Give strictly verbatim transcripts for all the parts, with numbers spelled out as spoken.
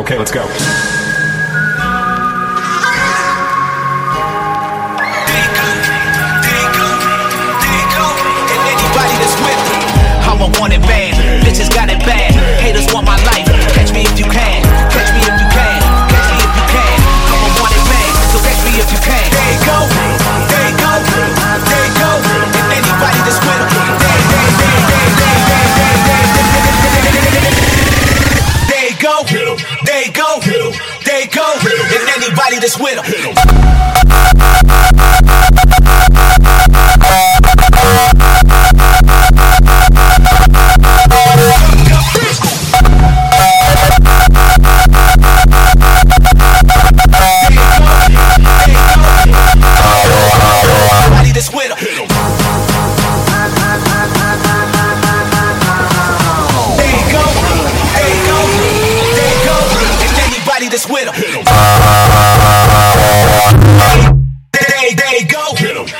Okay, let's go. I'm a wanted man, bitches got it bad. Haters want my life, catch me if you can. Catch me if you can, catch me if you can. I'm a wanted man, so catch me if you can. There you go, there you go, there you go. And anybody that's with them, there you go, there you go, there you go. And anybody that's with them. That's with them. They, they go. Hit 'em.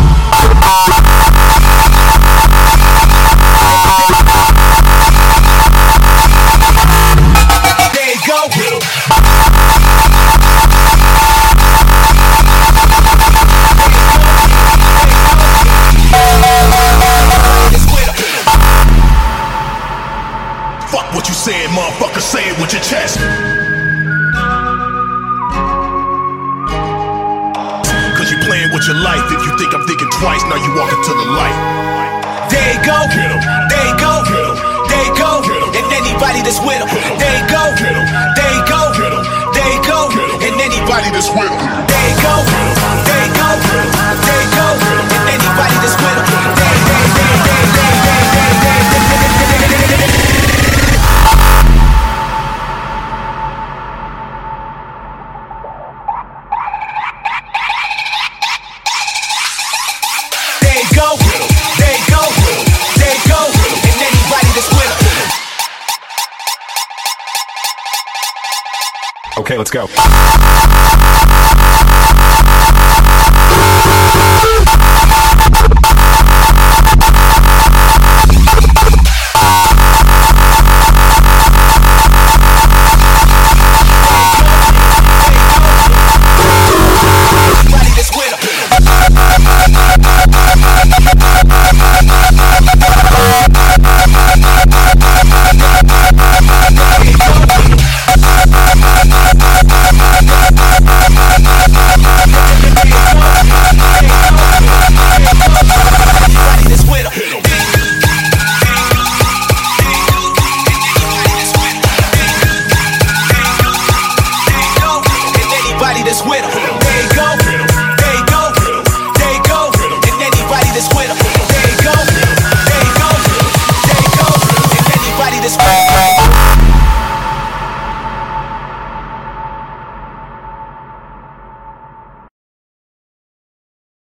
There you go. Hit 'em. Fuck what you said, motherfucker. Say it with your chest. Playing with your life. If you think I'm thinking twice, now you walk into the light. There you go, there you go, there you go. And anybody that's with them. There you go, there you go, there you go. And anybody that's with them. There you go, there you go, there you go. And anybody that's with them. Okay, let's go.